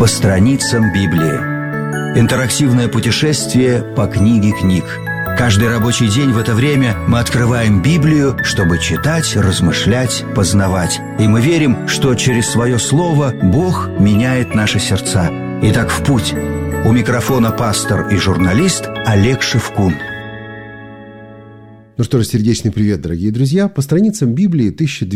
По страницам Библии. Интерактивное путешествие по книге книг. Каждый рабочий день в это время мы открываем Библию, чтобы читать, размышлять, познавать. И мы верим, что через свое слово Бог меняет наши сердца. Итак, в путь. У микрофона пастор и журналист Олег Шевкун. Ну что ж, сердечный привет, дорогие друзья. По страницам Библии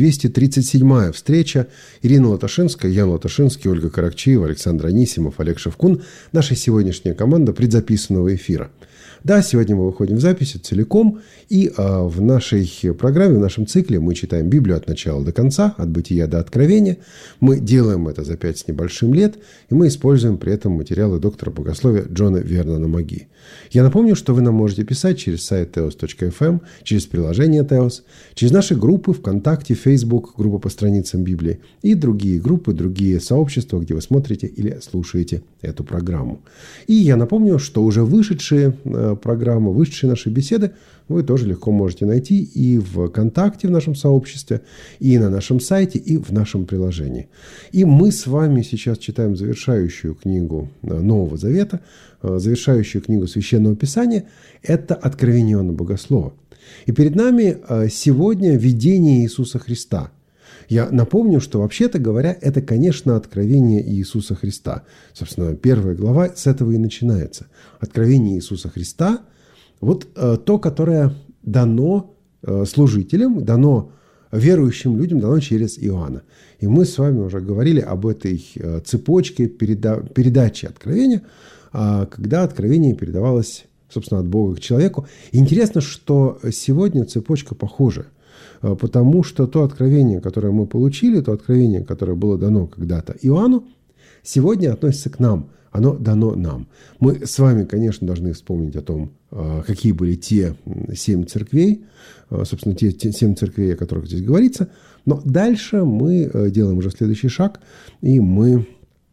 1237-я встреча. Ирина Латашинская, Ян Латашинский, Ольга Каракчиева, Александр Анисимов, Олег Шевкун. Наша сегодняшняя команда предзаписанного эфира. Да, сегодня мы выходим в записи целиком, и в нашей программе, в нашем цикле мы читаем Библию от начала до конца, от Бытия до Откровения. Мы делаем это за 5 с небольшим лет, и мы используем при этом материалы доктора богословия Джона Вернона Маги. Я напомню, что вы нам можете писать через сайт teos.fm, через приложение Teos, через наши группы ВКонтакте, Facebook, группа по страницам Библии и другие группы, другие сообщества, где вы смотрите или слушаете эту программу. И я напомню, что уже вышедшие программы, вышедшие наши беседы вы тоже легко можете найти и в ВКонтакте в нашем сообществе, и на нашем сайте, и в нашем приложении. И мы с вами сейчас читаем завершающую книгу Нового Завета, завершающую книгу Священного Писания. Это Откровение Иоанна Богослова. И перед нами сегодня видение Иисуса Христа. Я напомню, что вообще-то говоря, это, конечно, откровение Иисуса Христа. Собственно, первая глава с этого и начинается. Откровение Иисуса Христа, вот то, которое дано служителям, дано верующим людям, дано через Иоанна. И мы с вами уже говорили об этой цепочке передачи откровения, когда откровение передавалось, собственно, от Бога к человеку. И интересно, что сегодня цепочка похожа. Потому что то откровение, которое мы получили, то откровение, которое было дано когда-то Иоанну, сегодня относится к нам. Оно дано нам. Мы с вами, конечно, должны вспомнить о том, какие были те 7 церквей, собственно, те 7 церквей, о которых здесь говорится. Но дальше мы делаем уже следующий шаг, и мы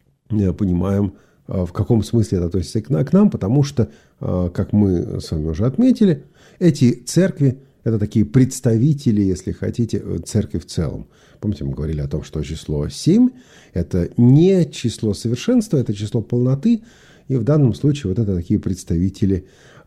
понимаем, в каком смысле это относится к нам, потому что, как мы с вами уже отметили, эти церкви – это такие представители, если хотите, церкви в целом. Помните, мы говорили о том, что число 7 – это не число совершенства, это число полноты. И в данном случае вот это такие представители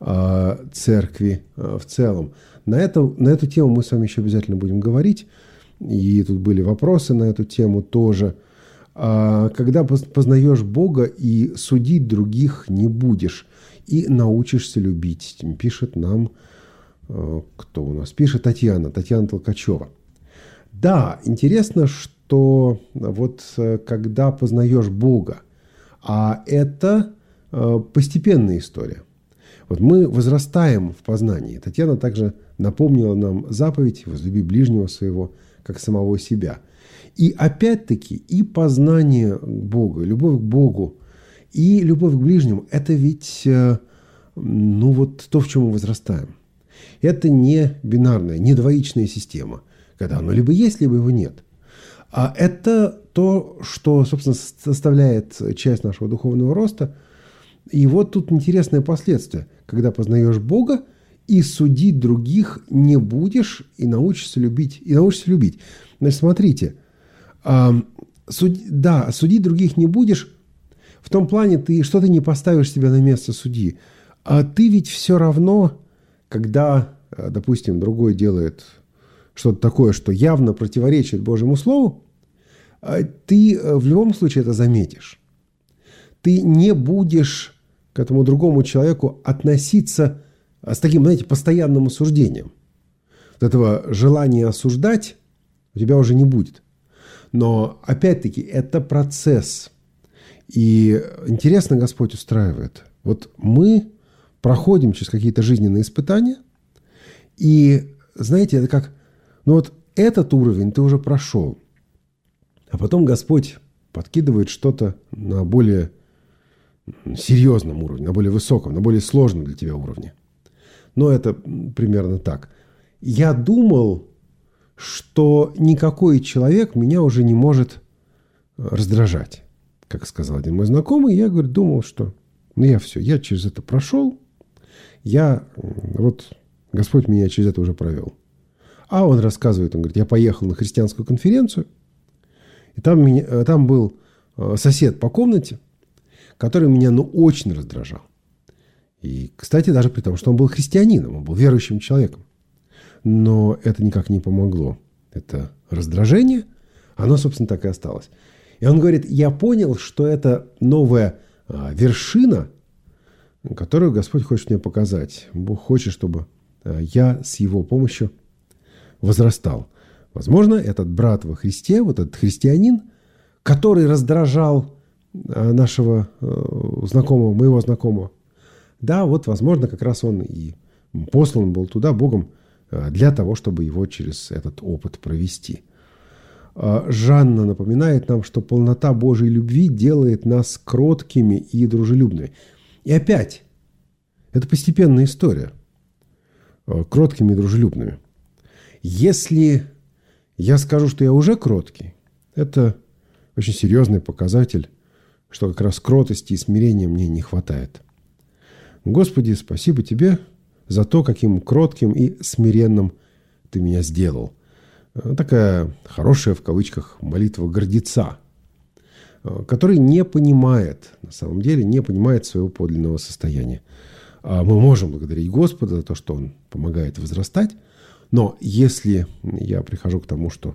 церкви в целом. На эту тему мы с вами еще обязательно будем говорить. И тут были вопросы на эту тему тоже. Когда познаешь Бога и судить других не будешь, и научишься любить, пишет нам, кто у нас пишет, Татьяна Толкачева. Да, интересно, что вот когда познаешь Бога, а это постепенная история. Вот мы возрастаем в познании. Татьяна также напомнила нам заповедь «Возлюби ближнего своего, как самого себя». И опять-таки и познание Бога, любовь к Богу, и любовь к ближнему – это ведь вот то, в чем мы возрастаем. Это не бинарная, не двоичная система, когда оно либо есть, либо его нет. А это то, что, собственно, составляет часть нашего духовного роста. И вот тут интересное последствие. Когда познаешь Бога и судить других не будешь, и научишься любить. Значит, смотрите, судить других не будешь в том плане, что ты не поставишь себя на место судьи. А ты ведь все равно... Когда, допустим, другой делает что-то такое, что явно противоречит Божьему Слову, ты в любом случае это заметишь. Ты не будешь к этому другому человеку относиться с таким, постоянным осуждением. Вот этого желания осуждать у тебя уже не будет. Но, опять-таки, это процесс. И интересно Господь устраивает. Вот мы проходим через какие-то жизненные испытания, и, знаете, это как, этот уровень ты уже прошел, а потом Господь подкидывает что-то на более серьезном уровне, на более высоком, на более сложном для тебя уровне. Но это примерно так. Я думал, что никакой человек меня уже не может раздражать, как сказал один мой знакомый. Я, думал, что я через это прошел, Господь меня через это уже провел. А он рассказывает, он говорит, я поехал на христианскую конференцию, и там был сосед по комнате, который меня очень раздражал. И, кстати, даже при том, что он был христианином, он был верующим человеком. Но это никак не помогло. Это раздражение, оно, собственно, так и осталось. И он говорит, я понял, что это новая вершина, которую Господь хочет мне показать. Бог хочет, чтобы я с Его помощью возрастал. Возможно, этот брат во Христе, вот этот христианин, который раздражал нашего знакомого, моего знакомого, да, вот, возможно, как раз он и послан был туда Богом для того, чтобы его через этот опыт провести. Жанна напоминает нам, что полнота Божьей любви делает нас кроткими и дружелюбными. И опять, это постепенная история. Кроткими и дружелюбными. Если я скажу, что я уже кроткий, это очень серьезный показатель, что как раз кротости и смирения мне не хватает. Господи, спасибо Тебе за то, каким кротким и смиренным Ты меня сделал. Такая хорошая, в кавычках, молитва гордеца, который не понимает, на самом деле, не понимает своего подлинного состояния. Мы можем благодарить Господа за то, что Он помогает возрастать, но если я прихожу к тому, что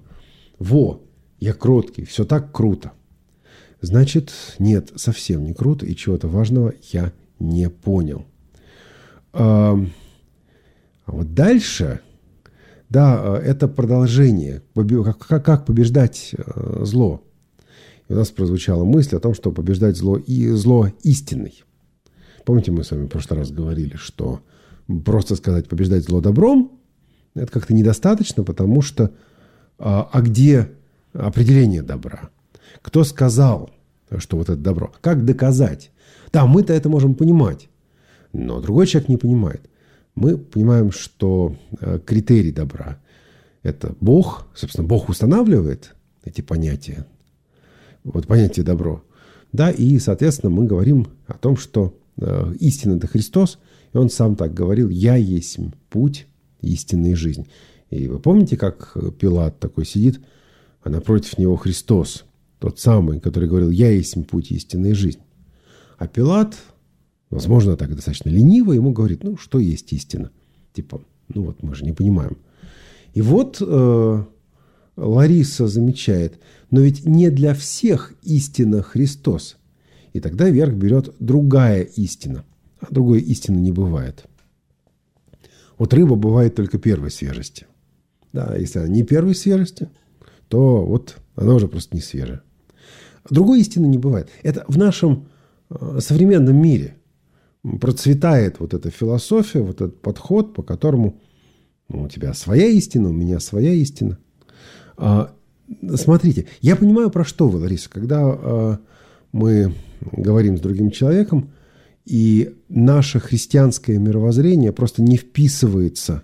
я кроткий, все так круто, значит, нет, совсем не круто, и чего-то важного я не понял. А вот дальше, да, это продолжение, как побеждать зло. И у нас прозвучала мысль о том, что побеждать зло и зло истинный. Помните, мы с вами в прошлый раз говорили, что просто сказать побеждать зло добром, это как-то недостаточно, потому что где определение добра? Кто сказал, что вот это добро? Как доказать? Да, мы-то это можем понимать, но другой человек не понимает. Мы понимаем, что критерий добра – это Бог. Собственно, Бог устанавливает эти понятия. Вот понятие добро. Да, и, соответственно, мы говорим о том, что истина – это Христос. И Он сам так говорил: «Я есть путь, истина и жизнь». И вы помните, как Пилат такой сидит, а напротив него Христос, тот самый, который говорил: «Я есть путь, истина и жизнь». А Пилат, возможно, так достаточно лениво, ему говорит: что есть истина? Типа, мы же не понимаем. И вот Лариса замечает: но ведь не для всех истина Христос. И тогда верх берет другая истина. А другой истины не бывает. Вот рыба бывает только первой свежести. Да, если она не первой свежести, то вот она уже просто не свежая. Другой истины не бывает. Это в нашем современном мире процветает вот эта философия, вот этот подход, по которому у тебя своя истина, у меня своя истина. Смотрите, я понимаю, про что вы, Лариса, когда мы говорим с другим человеком, и наше христианское мировоззрение просто не вписывается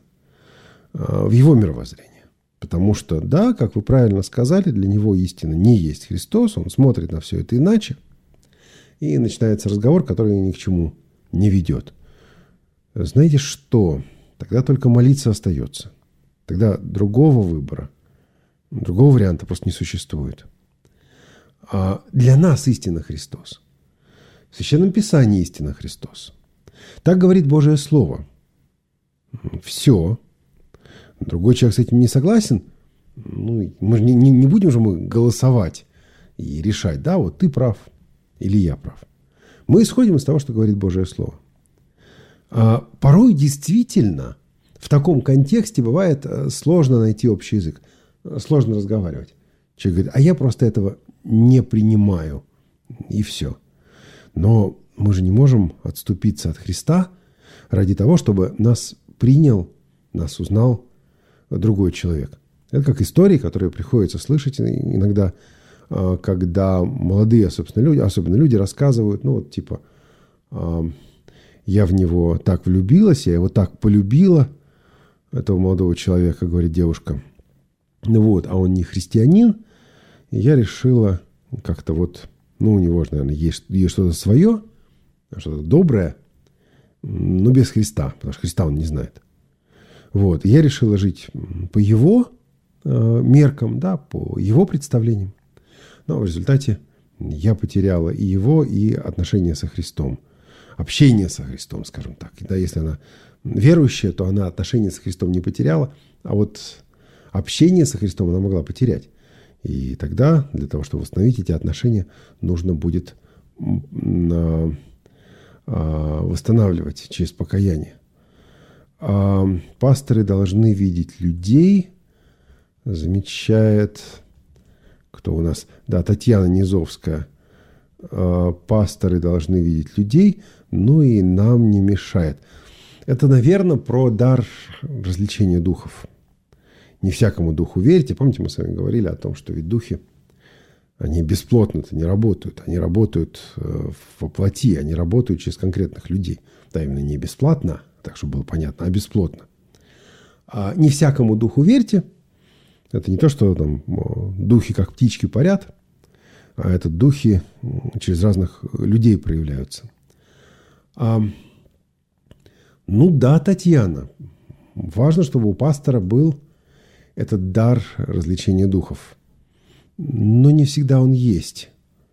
в его мировоззрение. Потому что, да, как вы правильно сказали, для него истина не есть Христос, он смотрит на все это иначе, и начинается разговор, который ни к чему не ведет. Знаете что? Тогда только молиться остается. Тогда другого выбора, другого варианта просто не существует. А для нас истина Христос. В Священном Писании истина Христос. Так говорит Божие Слово. Все. Другой человек с этим не согласен. Мы же не будем же мы голосовать и решать, да, вот ты прав или я прав. Мы исходим из того, что говорит Божие Слово. А порой действительно в таком контексте бывает сложно найти общий язык, сложно разговаривать. Человек говорит: а я просто этого не принимаю, и все. Но мы же не можем отступиться от Христа ради того, чтобы нас принял, нас узнал другой человек. Это как истории, которые приходится слышать иногда, когда молодые, особенно люди рассказывают, я в него так влюбилась, я его так полюбила, этого молодого человека, говорит девушка, а он не христианин, и я решила как-то у него же, наверное, есть что-то свое, что-то доброе, но без Христа, потому что Христа он не знает. И я решила жить по его меркам, да, по его представлениям. Но в результате я потеряла и его, и отношения со Христом. Общение со Христом, скажем так. Да, если она верующая, то она отношения с Христом не потеряла, а вот общение со Христом она могла потерять. И тогда для того, чтобы восстановить эти отношения, нужно будет восстанавливать через покаяние. Пасторы должны видеть людей, замечает, кто у нас? Да, Татьяна Низовская. Пасторы должны видеть людей, но и нам не мешает. Это, наверное, про дар развлечения духов. Не всякому духу верьте. Помните, мы с вами говорили о том, что ведь духи, они бесплотно-то не работают. Они работают во плоти, они работают через конкретных людей. Да, именно не бесплатно, так чтобы было понятно, а бесплотно. Не всякому духу верьте. Это не то, что там духи как птички парят, а это духи через разных людей проявляются. Ну да, Татьяна, важно, чтобы у пастора был этот дар развлечения духов. Но не всегда он есть.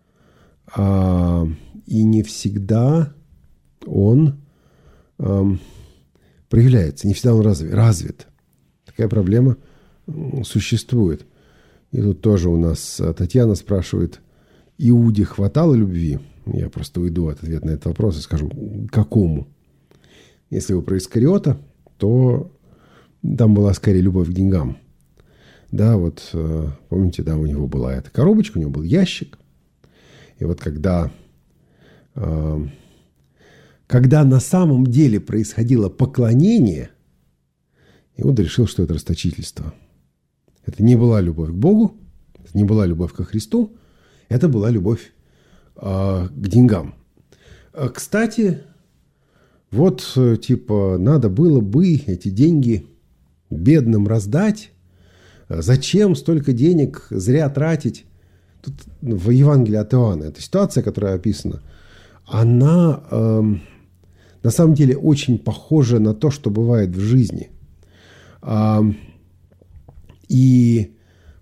И не всегда он проявляется, не всегда он развит. Такая проблема существует. И тут тоже у нас Татьяна спрашивает, Иуде хватало любви? Я просто уйду от ответа на этот вопрос и скажу, какому? Если вы про Искариота, то там была скорее любовь к деньгам. Да, вот помните, да, у него была эта коробочка, у него был ящик. И вот когда на самом деле происходило поклонение, Иуда решил, что это расточительство. Это не была любовь к Богу, это не была любовь ко Христу, это была любовь к деньгам. Кстати, вот типа надо было бы эти деньги бедным раздать. Зачем столько денег зря тратить? Тут в Евангелии от Иоанна эта ситуация, которая описана, она на самом деле очень похожа на то, что бывает в жизни. И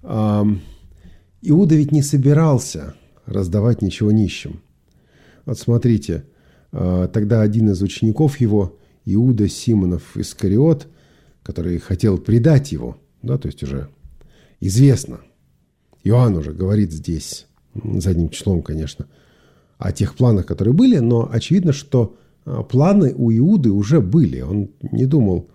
Иуда ведь не собирался раздавать ничего нищим. Вот смотрите, тогда один из учеников его, Иуда Симонов Искариот, который хотел предать его, да, то есть уже известно, Иоанн уже говорит здесь, задним числом, конечно, о тех планах, которые были, но очевидно, что планы у Иуды уже были. Он не думал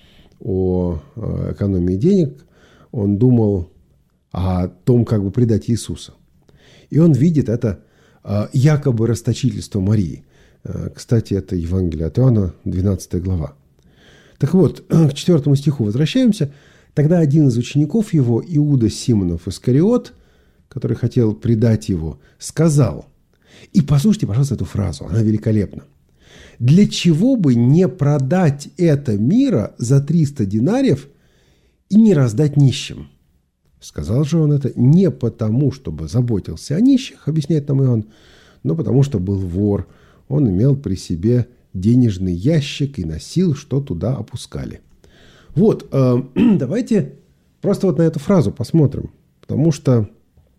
о экономии денег, он думал о том, как бы предать Иисуса. И он видит это якобы расточительство Марии. Кстати, это Евангелие от Иоанна, 12 глава. Так вот, к 4 стиху возвращаемся. Тогда один из учеников его, Иуда Симонов Искариот, который хотел предать его, сказал, и послушайте, пожалуйста, эту фразу, она великолепна. «Для чего бы не продать это мира за 300 динариев и не раздать нищим?» Сказал же он это не потому, чтобы заботился о нищих, объясняет нам Иоанн, но потому, что был вор. Он имел при себе денежный ящик и носил, что туда опускали. Вот, давайте просто вот на эту фразу посмотрим, потому что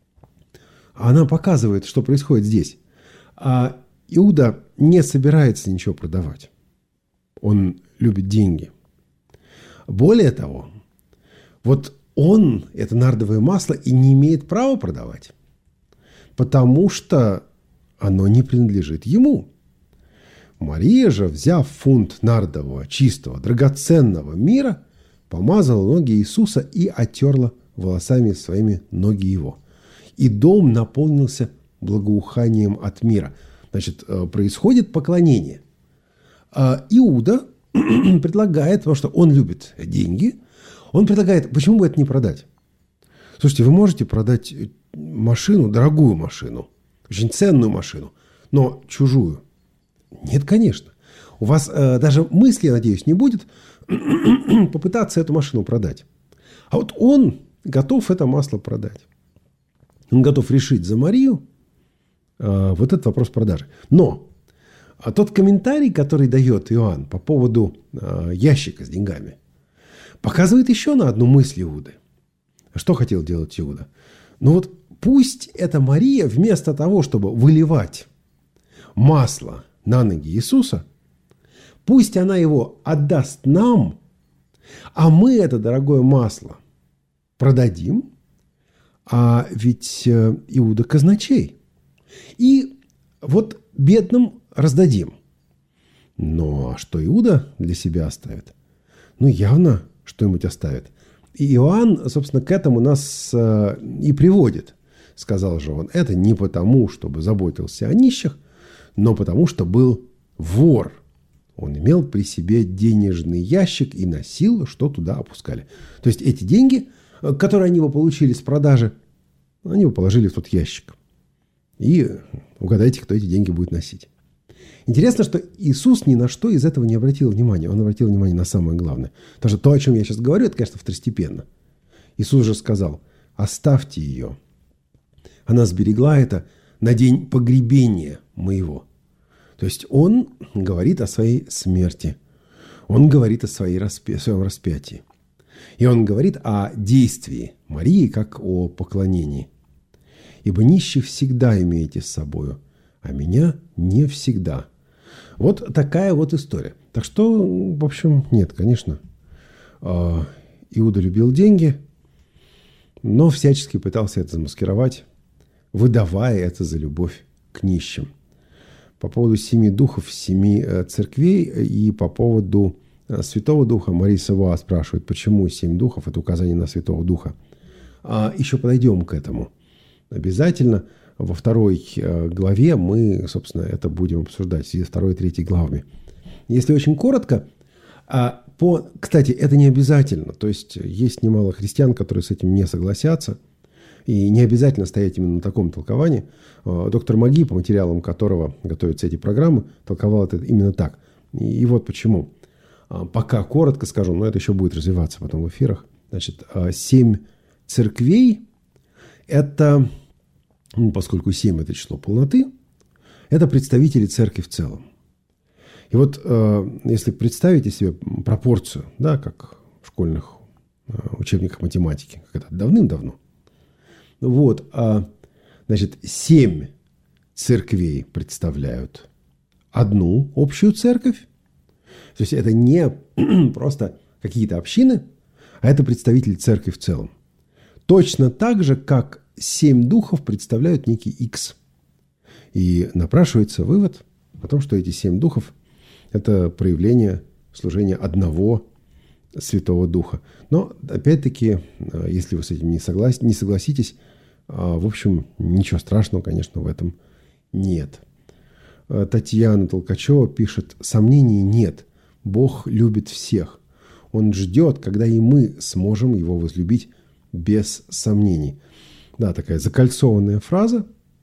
она показывает, что происходит здесь. Иуда не собирается ничего продавать. Он любит деньги. Более того, вот он это нардовое масло и не имеет права продавать, потому что оно не принадлежит ему. Мария же, взяв фунт нардового, чистого, драгоценного мира, помазала ноги Иисуса и оттерла волосами своими ноги его. И дом наполнился благоуханием от мира. Значит, происходит поклонение. Иуда предлагает, потому что он любит деньги, он предлагает, почему бы это не продать? Слушайте, вы можете продать машину, дорогую машину, очень ценную машину, но чужую? Нет, конечно. У вас даже мысли, я надеюсь, не будет попытаться эту машину продать. А вот он готов это масло продать. Он готов решить за Марию вот этот вопрос продажи. Но тот комментарий, который дает Иоанн по поводу ящика с деньгами, показывает еще на одну мысль Иуды. Что хотел делать Иуда? Ну вот пусть эта Мария вместо того, чтобы выливать масло на ноги Иисуса, пусть она его отдаст нам, а мы это дорогое масло продадим, а ведь Иуда казначей. И вот бедным раздадим. Но что Иуда для себя оставит? Явно что-нибудь оставит. И Иоанн, собственно, к этому нас и приводит. Сказал же он, это не потому, чтобы заботился о нищих, но потому, что был вор. Он имел при себе денежный ящик и носил, что туда опускали. То есть эти деньги, которые они бы получили с продажи, они бы положили в тот ящик. И угадайте, кто эти деньги будет носить. Интересно, что Иисус ни на что из этого не обратил внимания. Он обратил внимание на самое главное. Потому что то, о чем я сейчас говорю, это, конечно, второстепенно. Иисус же сказал, оставьте ее. Она сберегла это на день погребения моего. То есть он говорит о своей смерти. Он говорит о своем распятии. И он говорит о действии Марии, как о поклонении. Ибо нищих всегда имеете с собою, а меня не всегда. Вот такая вот история. Так что, в общем, нет, конечно, Иуда любил деньги, но всячески пытался это замаскировать, выдавая это за любовь к нищим. По поводу 7 духов, 7 церквей и по поводу Святого Духа Мария Савуа спрашивает, почему 7 духов – это указание на Святого Духа. Еще подойдем к этому. Обязательно во 2 главе мы, собственно, это будем обсуждать в связи с 2 и 3 главами. Если очень коротко, кстати, это не обязательно. То есть есть немало христиан, которые с этим не согласятся. И не обязательно стоять именно на таком толковании. Доктор Маги, по материалам которого готовятся эти программы, толковал это именно так. И вот почему. Пока коротко скажу, но это еще будет развиваться потом в эфирах. Значит, 7 церквей – это, поскольку 7 – это число полноты, это представители церкви в целом. И вот если представите себе пропорцию, да, как в школьных учебниках математики, как это давным-давно, вот, значит, 7 церквей представляют одну общую церковь. То есть это не просто какие-то общины, а это представители церкви в целом. Точно так же, как 7 духов представляют некий X. И напрашивается вывод о том, что эти 7 духов – это проявление служения одного Святого Духа. Но, опять-таки, если вы с этим не согласитесь, в общем, ничего страшного, конечно, в этом нет. Татьяна Толкачева пишет, сомнений нет, Бог любит всех. Он ждет, когда и мы сможем его возлюбить без сомнений. Да, такая закольцованная фраза.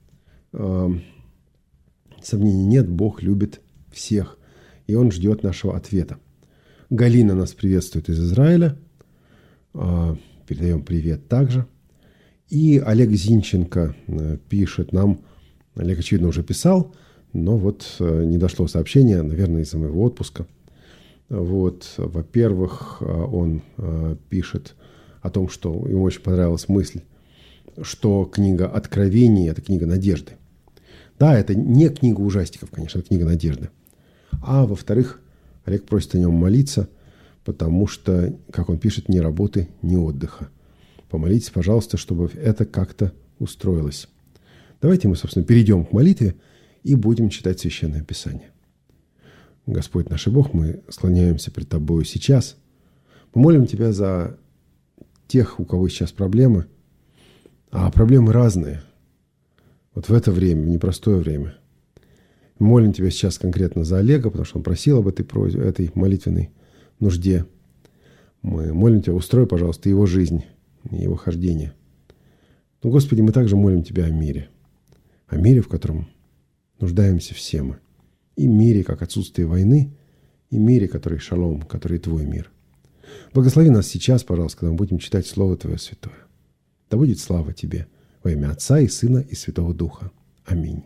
Сомнений нет, Бог любит всех. И он ждет нашего ответа. Галина нас приветствует из Израиля. Передаем привет также. И Олег Зинченко пишет нам, Олег, очевидно, уже писал, но вот не дошло сообщение, наверное, из-за моего отпуска. Вот, во-первых, он пишет о том, что ему очень понравилась мысль, что книга Откровений – это книга надежды. Да, это не книга ужастиков, конечно, это книга надежды. А во-вторых, Олег просит о нем молиться, потому что, как он пишет, ни работы, ни отдыха. Помолитесь, пожалуйста, чтобы это как-то устроилось. Давайте мы, собственно, перейдем к молитве и будем читать Священное Писание. Господь наш и Бог, мы склоняемся пред Тобою сейчас. Мы молим Тебя за тех, у кого сейчас проблемы. А проблемы разные. Вот в это время, в непростое время. Мы молим Тебя сейчас конкретно за Олега, потому что он просил об этой молитвенной нужде. Мы молим Тебя, устрой, пожалуйста, его жизнь, его хождение. Но, Господи, мы также молим Тебя о мире. О мире, в котором нуждаемся все мы. И мире, как отсутствие войны, и мире, который шалом, который Твой мир. Благослови нас сейчас, пожалуйста, когда мы будем читать Слово Твое Святое. Да будет слава Тебе во имя Отца и Сына и Святого Духа. Аминь.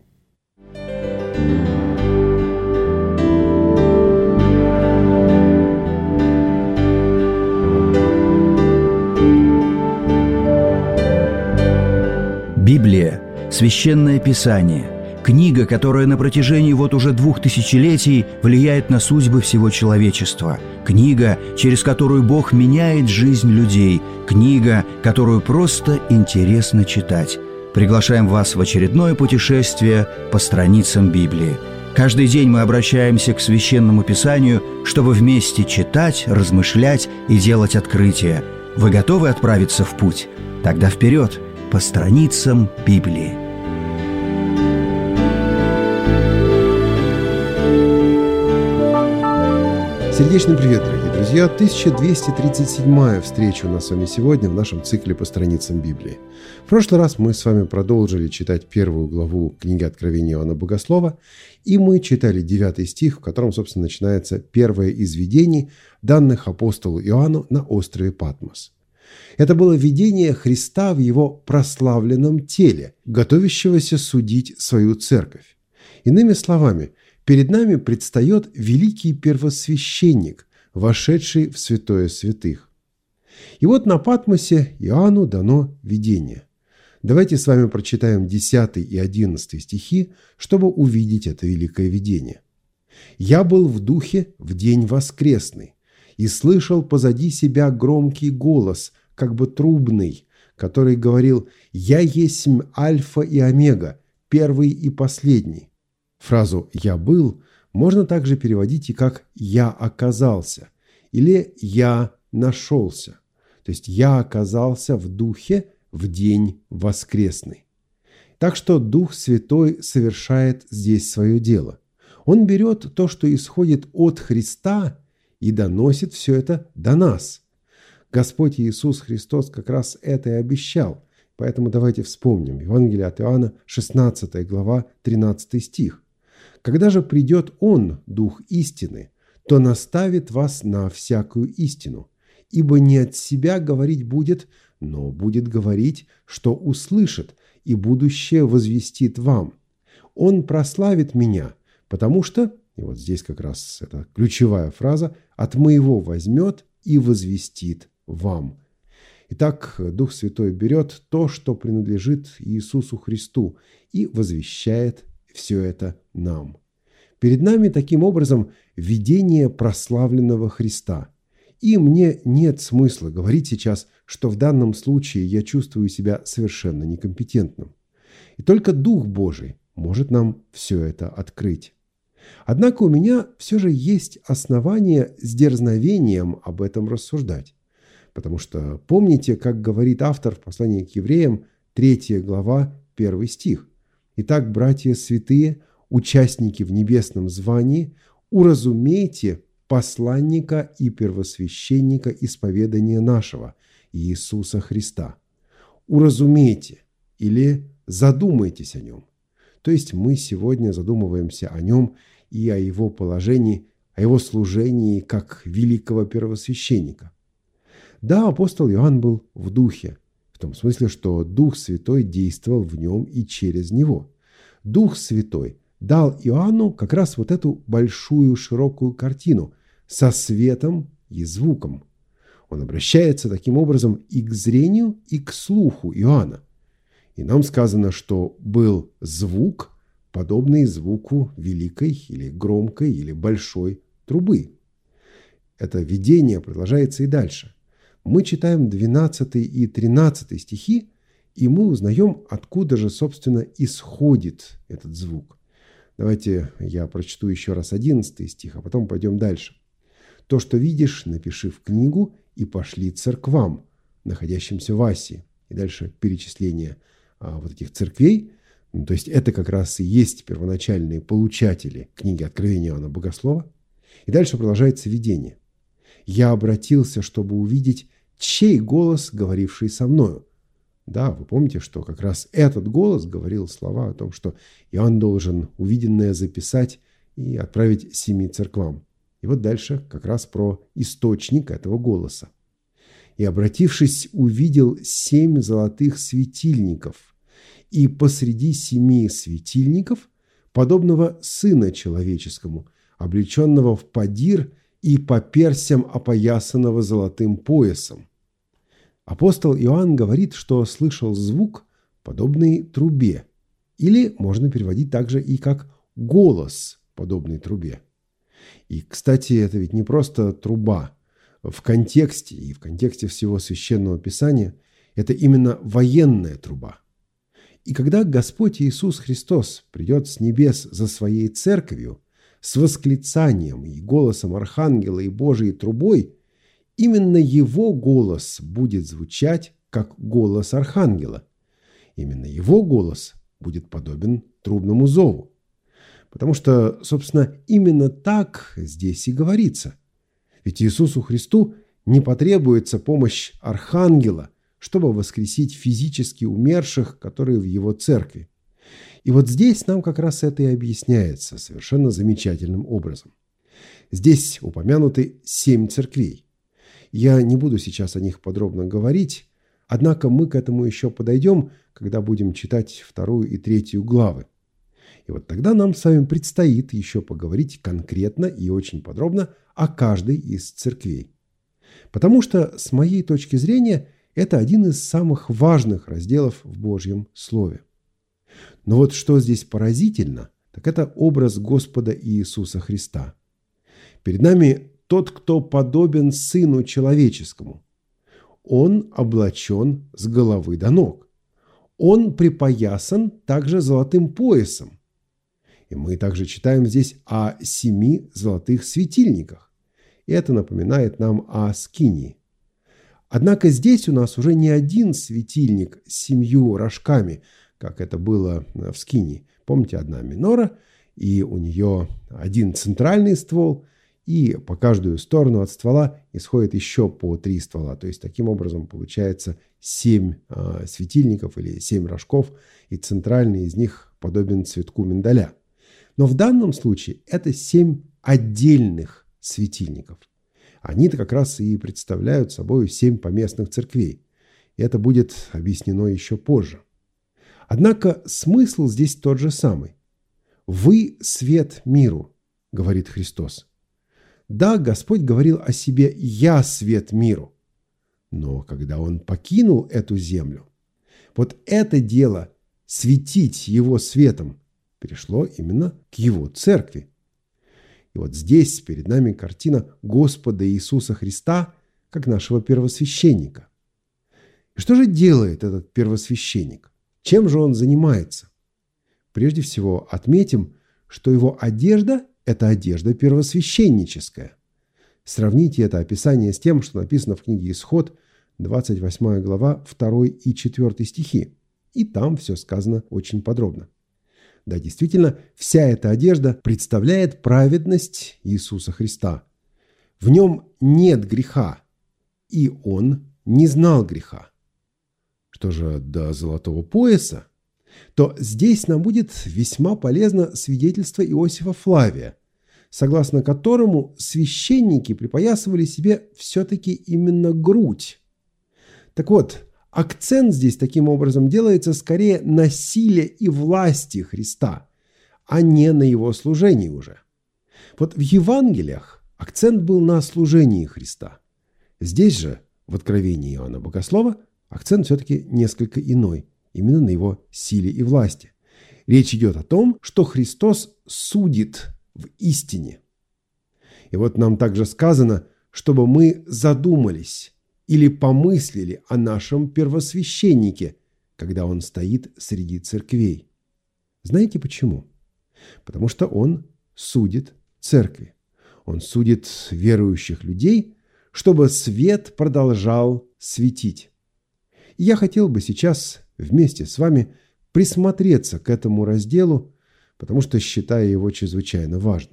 Библия Священное Писание – книга, которая на протяжении вот уже 2000 летий влияет на судьбы всего человечества. Книга, через которую Бог меняет жизнь людей. Книга, которую просто интересно читать. Приглашаем вас в очередное путешествие по страницам Библии. Каждый день мы обращаемся к Священному Писанию, чтобы вместе читать, размышлять и делать открытия. Вы готовы отправиться в путь? Тогда вперед, по страницам Библии. Сердечный привет, дорогие друзья! 1237-я встреча у нас с вами сегодня в нашем цикле по страницам Библии. В прошлый раз мы с вами продолжили читать первую главу книги Откровения Иоанна Богослова, и мы читали 9 стих, в котором, собственно, начинается первое из видений, данных апостолу Иоанну на острове Патмос. Это было видение Христа в его прославленном теле, готовящегося судить свою церковь. Иными словами, перед нами предстает великий первосвященник, вошедший в святое святых. И вот на Патмосе Иоанну дано видение. Давайте с вами прочитаем 10 и 11 стихи, чтобы увидеть это великое видение. «Я был в духе в день воскресный, и слышал позади себя громкий голос, как бы трубный, который говорил: «Я есмь Альфа и Омега, первый и последний». Фразу «я был» можно также переводить и как «я оказался» или «я нашелся». То есть «я оказался в духе в день воскресный». Так что Дух Святой совершает здесь свое дело. Он берет то, что исходит от Христа, и доносит все это до нас. Господь Иисус Христос как раз это и обещал. Поэтому давайте вспомним. Евангелие от Иоанна, 16 глава, 13 стих. «Когда же придет Он, Дух истины, то наставит вас на всякую истину, ибо не от себя говорить будет, но будет говорить, что услышит, и будущее возвестит вам. Он прославит меня, потому что, и вот здесь как раз это ключевая фраза, от моего возьмет и возвестит вам». Итак, Дух Святой берет то, что принадлежит Иисусу Христу, и возвещает все это нам. Перед нами таким образом видение прославленного Христа. И мне нет смысла говорить сейчас, что в данном случае я чувствую себя совершенно некомпетентным. И только Дух Божий может нам все это открыть. Однако у меня все же есть основания с дерзновением об этом рассуждать. Потому что помните, как говорит автор в послании к евреям, 3 глава, 1 стих. «Итак, братья святые, участники в небесном звании, уразумейте посланника и первосвященника исповедания нашего, Иисуса Христа». Уразумейте или задумайтесь о нем. То есть мы сегодня задумываемся о нем и о его положении, о его служении как великого первосвященника. Да, апостол Иоанн был в духе, в том смысле, что Дух Святой действовал в нем и через него. Дух Святой дал Иоанну как раз вот эту большую широкую картину со светом и звуком. Он обращается таким образом и к зрению, и к слуху Иоанна. И нам сказано, что был звук, подобный звуку великой или громкой или большой трубы. Это видение продолжается и дальше. Мы читаем 12 и 13 стихи, и мы узнаем, откуда же, собственно, исходит этот звук. Давайте я прочту еще раз 11 стих, а потом пойдем дальше. «То, что видишь, напиши в книгу и пошли церквам, находящимся в Асии». И дальше перечисление вот этих церквей. То есть это как раз и есть первоначальные получатели книги Откровения Иоанна Богослова. И дальше продолжается видение. «Я обратился, чтобы увидеть, чей голос, говоривший со мною». Да, вы помните, что как раз этот голос говорил слова о том, что Иоанн должен увиденное записать и отправить 7 церквам. И вот дальше как раз про источник этого голоса. «И, обратившись, увидел 7 золотых светильников, и посреди 7 светильников подобного Сына Человеческому, облеченного в подир и по персям опоясанного золотым поясом». Апостол Иоанн говорит, что слышал звук, подобный трубе, Или можно переводить также и как «голос», подобный трубе. И, кстати, это ведь не просто труба. В контексте и в контексте всего Священного Писания это именно военная труба. И когда Господь Иисус Христос придет с небес за Своей Церковью с восклицанием и голосом Архангела и Божией трубой, именно Его голос будет звучать как голос Архангела. Именно Его голос будет подобен трубному зову. Потому что, собственно, именно так здесь и говорится. Ведь Иисусу Христу не потребуется помощь Архангела, чтобы воскресить физически умерших, которые в Его церкви. И вот здесь нам как раз это и объясняется совершенно замечательным образом. Здесь упомянуты 7 церквей. Я не буду сейчас о них подробно говорить, однако мы к этому еще подойдем, когда будем читать 2 и 3 главы. И вот тогда нам с вами предстоит еще поговорить конкретно и очень подробно о каждой из церквей. Потому что, с моей точки зрения, это один из самых важных разделов в Божьем Слове. Но вот что здесь поразительно, так это образ Господа Иисуса Христа. Перед нами тот, кто подобен Сыну Человеческому. Он облачен с головы до ног. Он припоясан также золотым поясом. И мы также читаем здесь о 7 золотых светильниках. И это напоминает нам о скинии. Однако здесь у нас уже не один светильник с 7 рожками, как это было в скинии. Помните, одна минора, и у нее один центральный ствол, и по каждую сторону от ствола исходит еще по 3 ствола. То есть, таким образом, получается 7 светильников или 7 рожков, и центральный из них подобен цветку миндаля. Но в данном случае это 7 отдельных светильников. Они-то как раз и представляют собой 7 поместных церквей. И это будет объяснено еще позже. Однако смысл здесь тот же самый. «Вы свет миру», — говорит Христос. Да, Господь говорил о себе «Я свет миру». Но когда Он покинул эту землю, вот это дело светить Его светом перешло именно к Его церкви. И вот здесь перед нами картина Господа Иисуса Христа как нашего первосвященника. И что же делает этот первосвященник? Чем же он занимается? Прежде всего отметим, что его одежда – это одежда первосвященническая. Сравните это описание с тем, что написано в книге Исход, 28 глава, 2 и 4 стихи. И там все сказано очень подробно. Да, действительно, вся эта одежда представляет праведность Иисуса Христа. В нем нет греха, и Он не знал греха. Что же до золотого пояса, то здесь нам будет весьма полезно свидетельство Иосифа Флавия, согласно которому священники припоясывали себе все-таки именно грудь. Так вот, акцент здесь таким образом делается скорее на силе и власти Христа, а не на Его служении уже. Вот в Евангелиях акцент был на служении Христа. Здесь же, в Откровении Иоанна Богослова, акцент все-таки несколько иной, именно на Его силе и власти. Речь идет о том, что Христос судит в истине. И вот нам также сказано, чтобы мы задумались или помыслили о нашем первосвященнике, когда он стоит среди церквей. Знаете почему? Потому что он судит церкви. Он судит верующих людей, чтобы свет продолжал светить. И я хотел бы сейчас вместе с вами присмотреться к этому разделу, потому что считаю его чрезвычайно важным.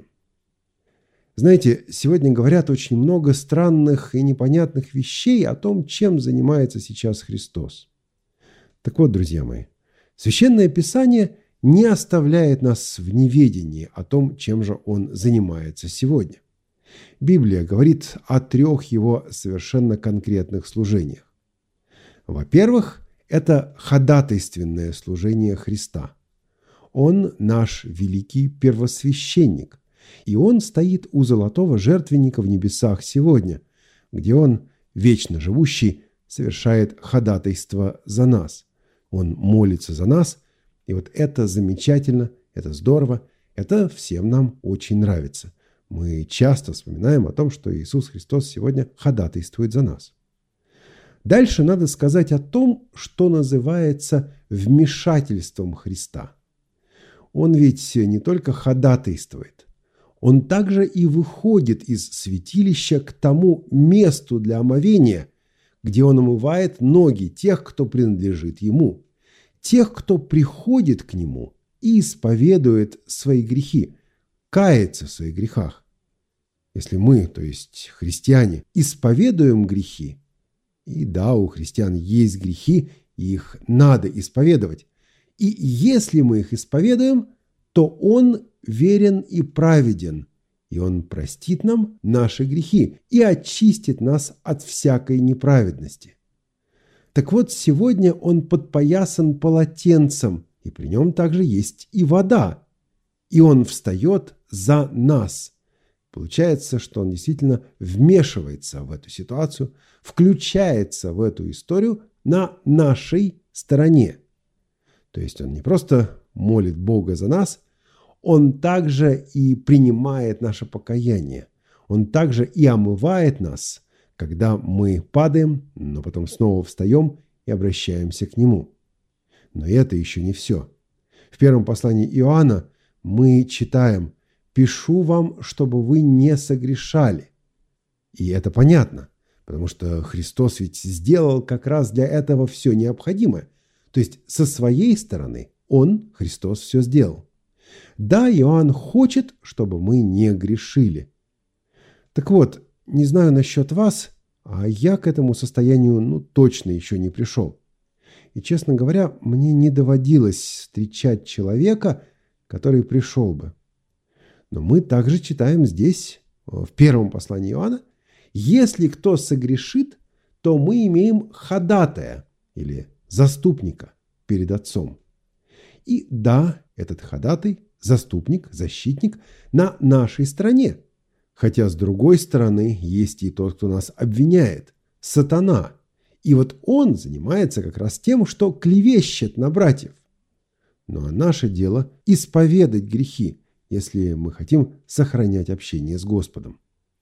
Знаете, сегодня говорят очень много странных и непонятных вещей о том, чем занимается сейчас Христос. Так вот, друзья мои, Священное Писание не оставляет нас в неведении о том, чем же Он занимается сегодня. Библия говорит о 3 Его совершенно конкретных служениях. Во-первых, это ходатайственное служение Христа. Он наш великий первосвященник, и Он стоит у золотого жертвенника в небесах сегодня, где Он, вечно живущий, совершает ходатайство за нас. Он молится за нас И вот это замечательно, это здорово, это всем нам очень нравится. Мы часто вспоминаем о том, что Иисус Христос сегодня ходатайствует за нас. Дальше надо сказать о том, что называется вмешательством Христа. Он ведь не только ходатайствует, он также и выходит из святилища к тому месту для омовения, где он омывает ноги тех, кто принадлежит ему, тех, кто приходит к нему и исповедует свои грехи, кается в своих грехах. Если мы, то есть христиане, исповедуем грехи, и да, у христиан есть грехи, и их надо исповедовать, и если мы их исповедуем, то Он верен и праведен, и Он простит нам наши грехи и очистит нас от всякой неправедности. Так вот, сегодня Он подпоясан полотенцем, и при нем также есть и вода, и Он встает за нас. Получается, что Он действительно вмешивается в эту ситуацию, включается в эту историю на нашей стороне. То есть Он не просто молит Бога за нас, Он также и принимает наше покаяние. Он также и омывает нас, когда мы падаем, но потом снова встаем и обращаемся к Нему. Но это еще не все. В первом послании Иоанна мы читаем: «Пишу вам, чтобы вы не согрешали». И это понятно, потому что Христос ведь сделал как раз для этого все необходимое. То есть со своей стороны Он, Христос, все сделал. Да, Иоанн хочет, чтобы мы не грешили. Так вот, не знаю насчет вас, а я к этому состоянию точно еще не пришел. И, честно говоря, мне не доводилось встречать человека, который пришел бы. Но мы также читаем здесь, в первом послании Иоанна: «Если кто согрешит, то мы имеем ходатая» или «заступника» перед Отцом. И да, этот ходатай, заступник, защитник на нашей стороне. Хотя с другой стороны есть и тот, кто нас обвиняет, сатана. И вот он занимается как раз тем, что клевещет на братьев. Ну а наше дело исповедать грехи, если мы хотим сохранять общение с Господом.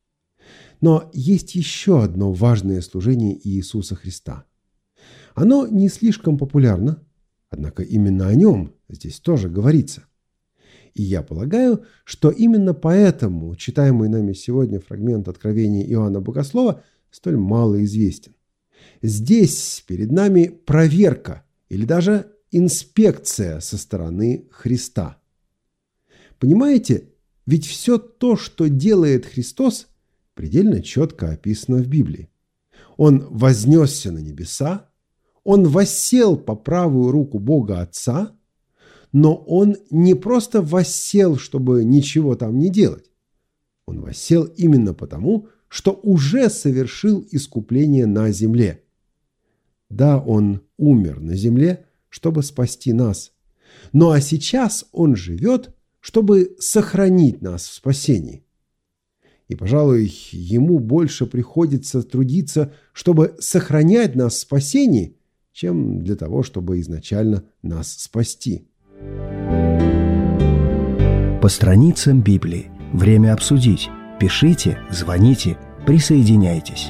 Но есть еще одно важное служение Иисуса Христа. Оно не слишком популярно, однако именно о нем здесь тоже говорится. И я полагаю, что именно поэтому читаемый нами сегодня фрагмент Откровения Иоанна Богослова столь мало известен. Здесь перед нами проверка или даже инспекция со стороны Христа. Понимаете, ведь все то, что делает Христос, предельно четко описано в Библии. Он вознесся на небеса, Он воссел по правую руку Бога Отца, но Он не просто воссел, чтобы ничего там не делать. Он воссел именно потому, что уже совершил искупление на земле. Да, Он умер на земле, чтобы спасти нас. Ну а сейчас Он живет, чтобы сохранить нас в спасении. И, пожалуй, Ему больше приходится трудиться, чтобы сохранять нас в спасении, чем для того, чтобы изначально нас спасти. По страницам Библии. Время обсудить. Пишите, звоните, присоединяйтесь.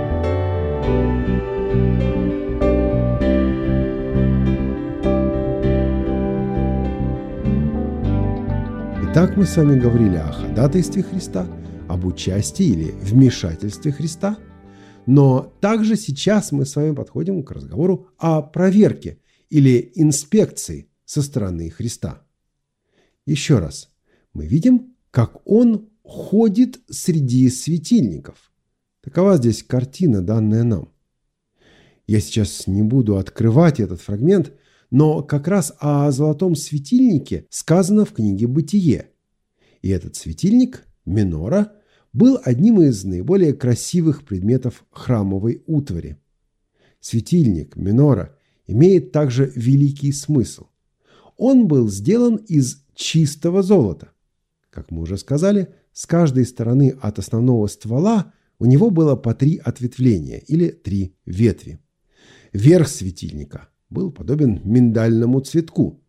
Итак, мы с вами говорили о ходатайстве Христа, об участии или вмешательстве Христа. Но также сейчас мы с вами подходим к разговору о проверке или инспекции со стороны Христа. Еще раз, мы видим, как Он ходит среди светильников. Такова здесь картина, данная нам. Я сейчас не буду открывать этот фрагмент, но как раз о золотом светильнике сказано в книге «Бытие». И этот светильник, минора, был одним из наиболее красивых предметов храмовой утвари. Светильник, минора, имеет также великий смысл. Он был сделан из чистого золота. Как мы уже сказали, с каждой стороны от основного ствола у него было по 3 ответвления или 3 ветви. Верх светильника был подобен миндальному цветку.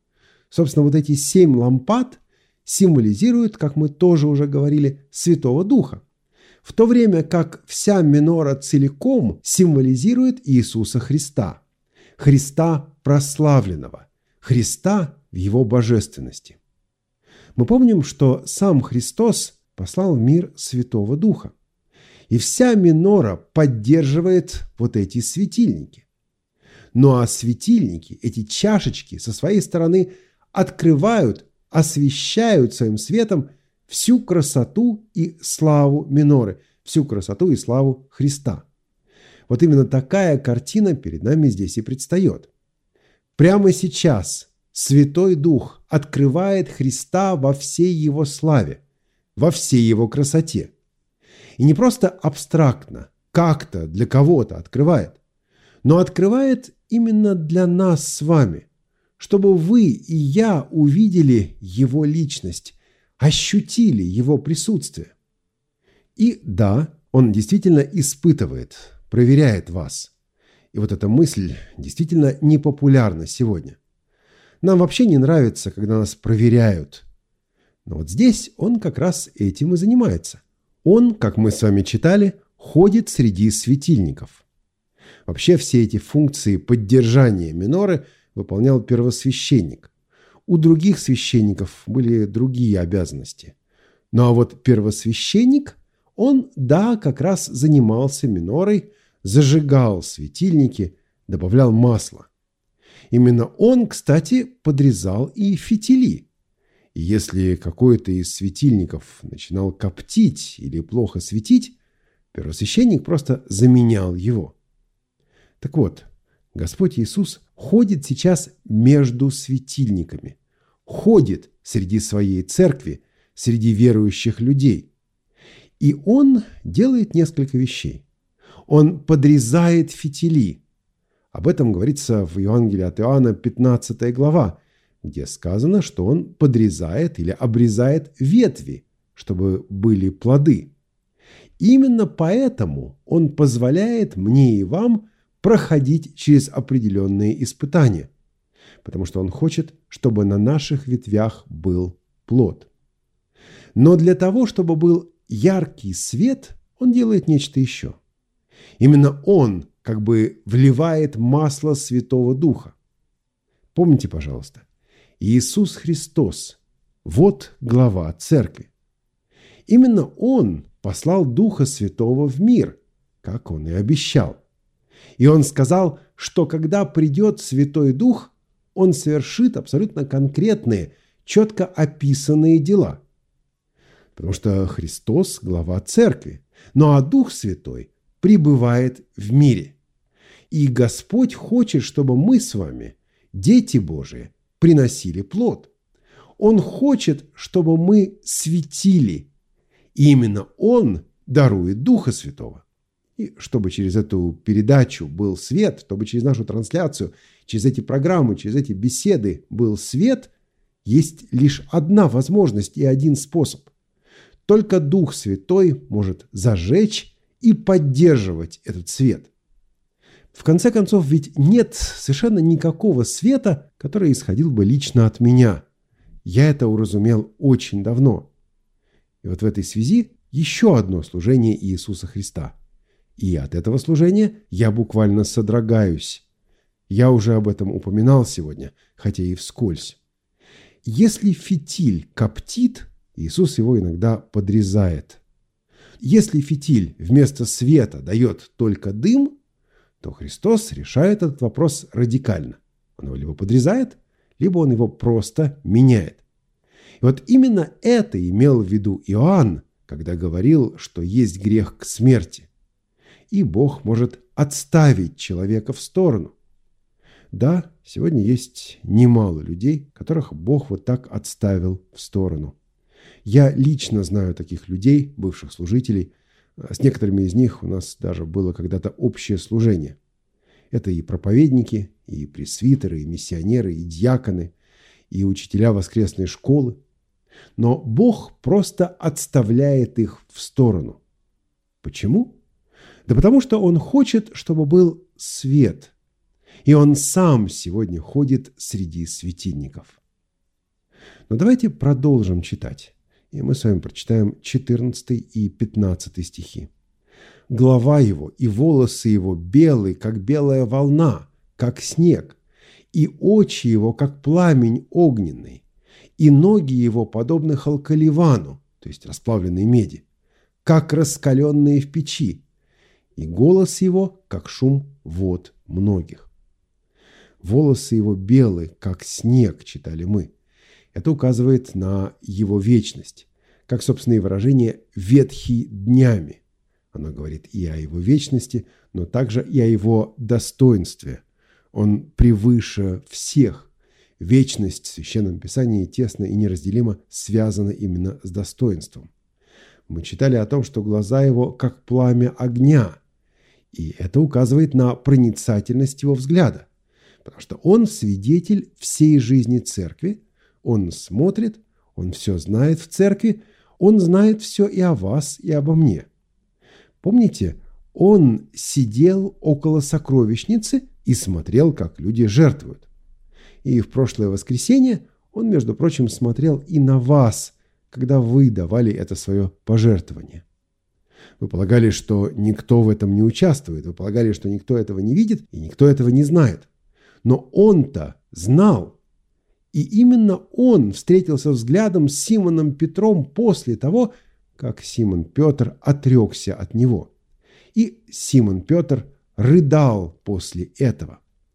Собственно, вот эти 7 лампад символизируют, как мы тоже уже говорили, Святого Духа, в то время как вся менора целиком символизирует Иисуса Христа, Христа прославленного, Христа в Его божественности. Мы помним, что сам Христос послал в мир Святого Духа, и вся менора поддерживает вот эти светильники. Ну а светильники, эти чашечки, со своей стороны открывают, освещают своим светом всю красоту и славу меноры, всю красоту и славу Христа. Вот именно такая картина перед нами здесь и предстает. Прямо сейчас Святой Дух открывает Христа во всей Его славе, во всей Его красоте. И не просто абстрактно, как-то для кого-то открывает, но открывает именно для нас с вами, чтобы вы и я увидели Его личность, ощутили Его присутствие. И да, Он действительно испытывает, проверяет вас. И вот эта мысль действительно непопулярна сегодня. Нам вообще не нравится, когда нас проверяют. Но вот здесь Он как раз этим и занимается. Он, как мы с вами читали, ходит среди светильников. Вообще все эти функции поддержания меноры выполнял первосвященник. У других священников были другие обязанности. Ну а вот первосвященник, он, да, как раз занимался менорой, зажигал светильники, добавлял масло. Именно он, кстати, подрезал и фитили. И если какой-то из светильников начинал коптить или плохо светить, первосвященник просто заменял его. Так вот, Господь Иисус ходит сейчас между светильниками, ходит среди своей церкви, среди верующих людей. И Он делает несколько вещей. Он подрезает фитили. Об этом говорится в Евангелии от Иоанна, 15 глава, где сказано, что Он подрезает или обрезает ветви, чтобы были плоды. Именно поэтому Он позволяет мне и вам проходить через определенные испытания, потому что Он хочет, чтобы на наших ветвях был плод. Но для того, чтобы был яркий свет, Он делает нечто еще. Именно Он как бы вливает масло Святого Духа. Помните, пожалуйста, Иисус Христос – вот глава церкви. Именно Он послал Духа Святого в мир, как Он и обещал. И Он сказал, что когда придет Святой Дух, Он совершит абсолютно конкретные, четко описанные дела. Потому что Христос – глава церкви, ну а Дух Святой пребывает в мире. И Господь хочет, чтобы мы с вами, дети Божии, приносили плод. Он хочет, чтобы мы светили. И именно Он дарует Духа Святого. И чтобы через эту передачу был свет, чтобы через нашу трансляцию, через эти программы, через эти беседы был свет, есть лишь одна возможность и один способ. Только Дух Святой может зажечь и поддерживать этот свет. В конце концов, ведь нет совершенно никакого света, который исходил бы лично от меня. Я это уразумел очень давно. И вот в этой связи еще одно служение Иисуса Христа. И от этого служения я буквально содрогаюсь. Я уже об этом упоминал сегодня, хотя и вскользь. Если фитиль коптит, Иисус его иногда подрезает. Если фитиль вместо света дает только дым, то Христос решает этот вопрос радикально. Он его либо подрезает, либо он его просто меняет. И вот именно это имел в виду Иоанн, когда говорил, что есть грех к смерти. И Бог может отставить человека в сторону. Да, сегодня есть немало людей, которых Бог вот так отставил в сторону. Я лично знаю таких людей, бывших служителей. С некоторыми из них у нас даже было когда-то общее служение. Это и проповедники, и пресвитеры, и миссионеры, и диаконы, и учителя воскресной школы. Но Бог просто отставляет их в сторону. Почему? Да потому что Он хочет, чтобы был свет. И Он сам сегодня ходит среди светильников. Но давайте продолжим читать. И мы с вами прочитаем 14 и 15 стихи. «Голова его и волосы его белые, как белая волна, как снег, и очи его, как пламень огненный, и ноги его подобны халкаливану, то есть расплавленной меди, как раскаленные в печи, и голос его, как шум вод многих». «Волосы его белые, как снег», читали мы. Это указывает на его вечность, как, собственно, и выражение «ветхий днями». Оно говорит и о его вечности, но также и о его достоинстве. Он превыше всех. Вечность в Священном Писании тесно и неразделимо связана именно с достоинством. Мы читали о том, что глаза его как пламя огня, и это указывает на проницательность его взгляда, потому что он свидетель всей жизни церкви, он смотрит, он все знает в церкви, он знает все и о вас, и обо мне. Помните, он сидел около сокровищницы и смотрел, как люди жертвуют. И в прошлое воскресенье он, между прочим, смотрел и на вас, когда вы давали это свое пожертвование. Вы полагали, что никто в этом не участвует, вы полагали, что никто этого не видит и никто этого не знает. Но он-то знал. И именно он встретился взглядом с Симоном Петром после того, как Симон Петр отрекся от него. И Симон Петр рыдал после этого.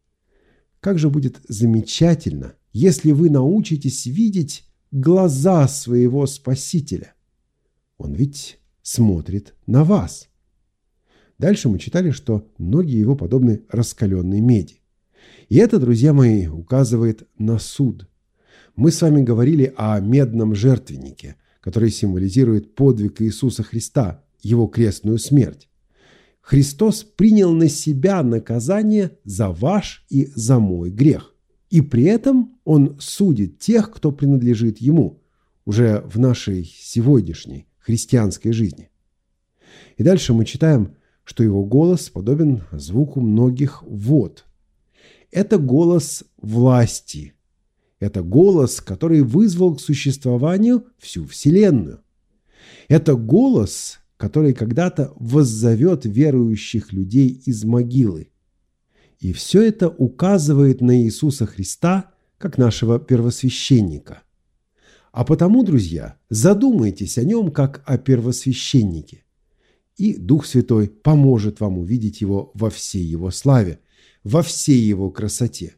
Как же будет замечательно, если вы научитесь видеть глаза своего Спасителя. Он ведь смотрит на вас. Дальше мы читали, что ноги его подобны раскаленной меди. И это, друзья мои, указывает на суд. Мы с вами говорили о медном жертвеннике, который символизирует подвиг Иисуса Христа, его крестную смерть. Христос принял на себя наказание за ваш и за мой грех. И при этом Он судит тех, кто принадлежит Ему, уже в нашей сегодняшней христианской жизни. И дальше мы читаем, что Его голос подобен звуку многих вод. Это голос власти. Это голос, который вызвал к существованию всю Вселенную. Это голос, который когда-то воззовет верующих людей из могилы. И все это указывает на Иисуса Христа как нашего первосвященника. А потому, друзья, задумайтесь о нем как о первосвященнике. И Дух Святой поможет вам увидеть его во всей его славе, во всей его красоте.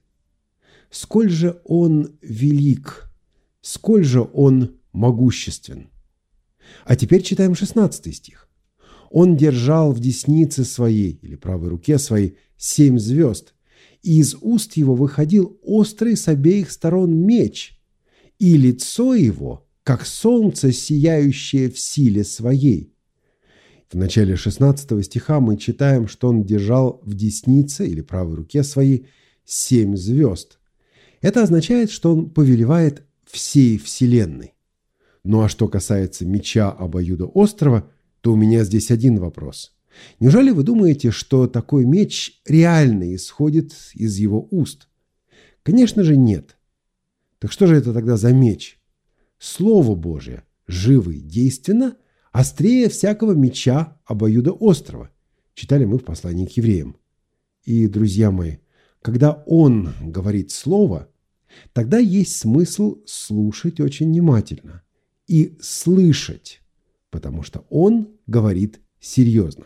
Сколь же он велик, сколь же он могуществен. А теперь читаем 16 стих. «Он держал в деснице своей, или правой руке своей, 7 звезд, и из уст его выходил острый с обеих сторон меч, и лицо его, как солнце, сияющее в силе своей». В начале 16 стиха мы читаем, что он держал в деснице, или правой руке своей, 7 звезд. Это означает, что он повелевает всей Вселенной. Ну а что касается меча обоюдоострого, то у меня здесь один вопрос. Неужели вы думаете, что такой меч реально исходит из его уст? Конечно же нет. Так что же это тогда за меч? Слово Божие, живо и действенно, острее всякого меча обоюдоострого. Читали мы в послании к евреям. И, друзья мои, когда он говорит слово, тогда есть смысл слушать очень внимательно и слышать, потому что он говорит серьезно.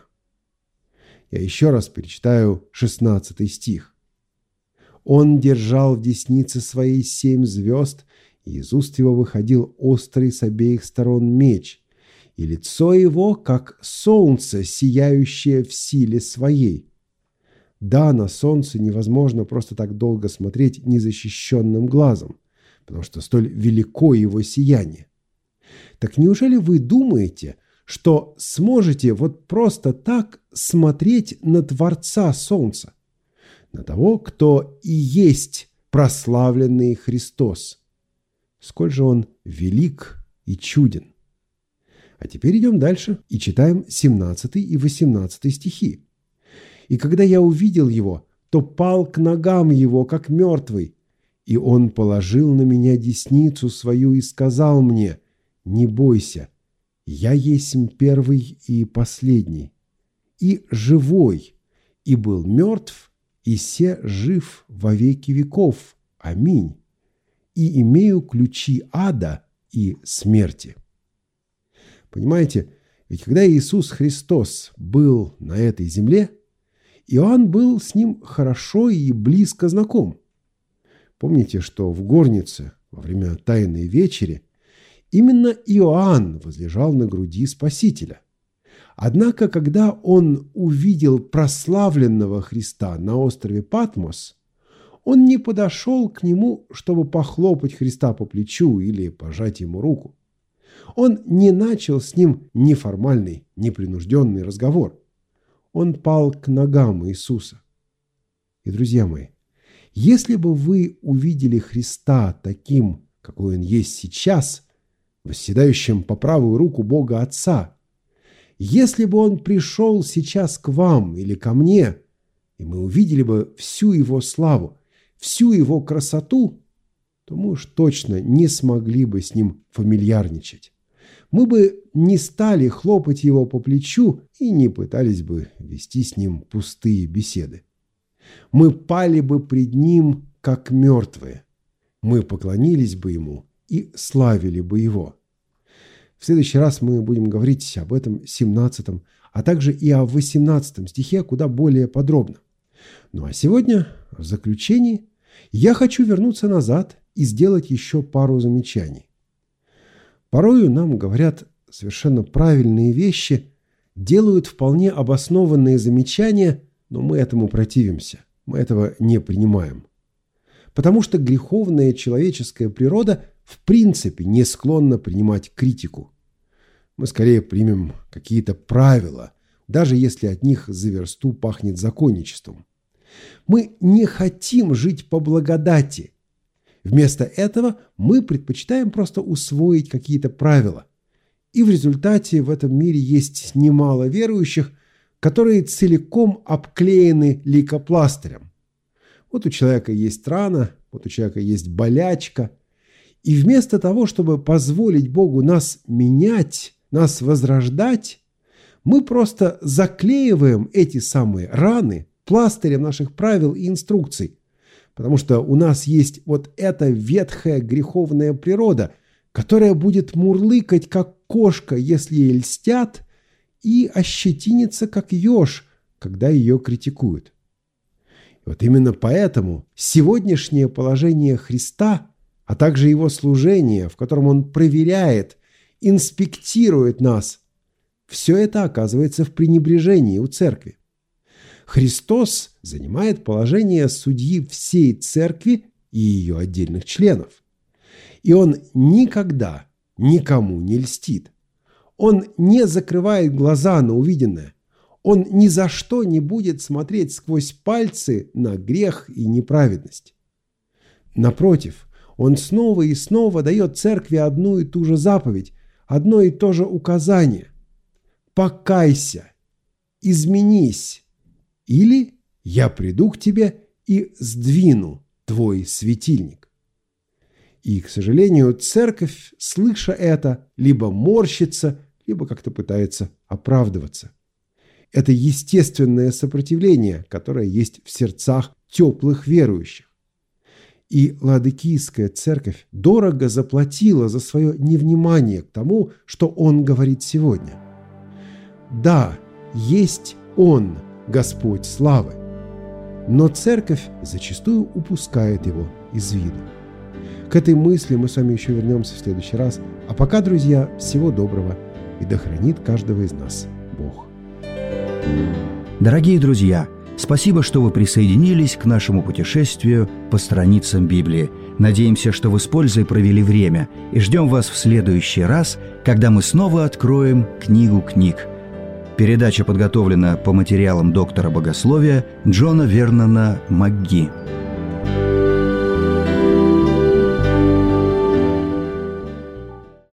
Я еще раз перечитаю 16 стих. «Он держал в деснице своей 7 звезд, и из уст его выходил острый с обеих сторон меч, и лицо его, как солнце, сияющее в силе своей». Да, на солнце невозможно просто так долго смотреть незащищенным глазом, потому что столь велико его сияние. Так неужели вы думаете, что сможете вот просто так смотреть на Творца Солнца, на того, кто и есть прославленный Христос? Сколь же он велик и чуден. А теперь идем дальше и читаем 17 и 18 стихи. «И когда я увидел его, то пал к ногам его, как мертвый, И Он положил на меня десницу свою и сказал мне: не бойся, я есмь первый и последний, и живой, и был мертв, и се жив во веки веков. Аминь. И имею ключи ада и смерти». Понимаете, ведь когда Иисус Христос был на этой земле, Иоанн был с Ним хорошо и близко знаком. Помните, что в горнице во время Тайной вечери именно Иоанн возлежал на груди Спасителя. Однако, когда он увидел прославленного Христа на острове Патмос, он не подошел к нему, чтобы похлопать Христа по плечу или пожать ему руку. Он не начал с ним неформальный, непринужденный разговор. Он пал к ногам Иисуса. И, друзья мои, если бы вы увидели Христа таким, какой Он есть сейчас, восседающим по правую руку Бога Отца, если бы Он пришел сейчас к вам или ко мне, и мы увидели бы всю Его славу, всю Его красоту, то мы уж точно не смогли бы с Ним фамильярничать. Мы бы не стали хлопать Его по плечу и не пытались бы вести с Ним пустые беседы. Мы пали бы пред Ним, как мертвые. Мы поклонились бы Ему и славили бы Его. В следующий раз мы будем говорить об этом 17, а также и о 18 стихе куда более подробно. Ну а сегодня, в заключении, я хочу вернуться назад и сделать еще пару замечаний. Порою нам говорят совершенно правильные вещи, делают вполне обоснованные замечания, но мы этому противимся, мы этого не принимаем. Потому что греховная человеческая природа в принципе не склонна принимать критику. Мы скорее примем какие-то правила, даже если от них за версту пахнет законничеством. Мы не хотим жить по благодати. Вместо этого мы предпочитаем просто усвоить какие-то правила. И в результате в этом мире есть немало верующих, которые целиком обклеены лейкопластырем. Вот у человека есть рана, вот у человека есть болячка. И вместо того, чтобы позволить Богу нас менять, нас возрождать, мы просто заклеиваем эти самые раны пластырем наших правил и инструкций. Потому что у нас есть вот эта ветхая греховная природа, которая будет мурлыкать, как кошка, если ей льстят, и ощетиниться, как еж, когда ее критикуют. И вот именно поэтому сегодняшнее положение Христа, а также Его служение, в котором Он проверяет, инспектирует нас, все это оказывается в пренебрежении у церкви. Христос занимает положение судьи всей церкви и ее отдельных членов. И Он никогда никому не льстит. Он не закрывает глаза на увиденное. Он ни за что не будет смотреть сквозь пальцы на грех и неправедность. Напротив, Он снова и снова дает церкви одну и ту же заповедь, одно и то же указание. «Покайся, изменись, или я приду к тебе и сдвину твой светильник». И, к сожалению, церковь, слыша это, либо морщится, либо как-то пытается оправдываться. Это естественное сопротивление, которое есть в сердцах теплых верующих. И Лаодикийская церковь дорого заплатила за свое невнимание к тому, что Он говорит сегодня. Да, есть Он, Господь славы, но церковь зачастую упускает Его из виду. К этой мысли мы с вами еще вернемся в следующий раз. А пока, друзья, всего доброго, и да хранит каждого из нас Бог. Дорогие друзья, спасибо, что вы присоединились к нашему путешествию по страницам Библии. Надеемся, что вы с пользой провели время, и ждем вас в следующий раз, когда мы снова откроем книгу книг. Передача подготовлена по материалам доктора богословия Джона Вернона МакГи.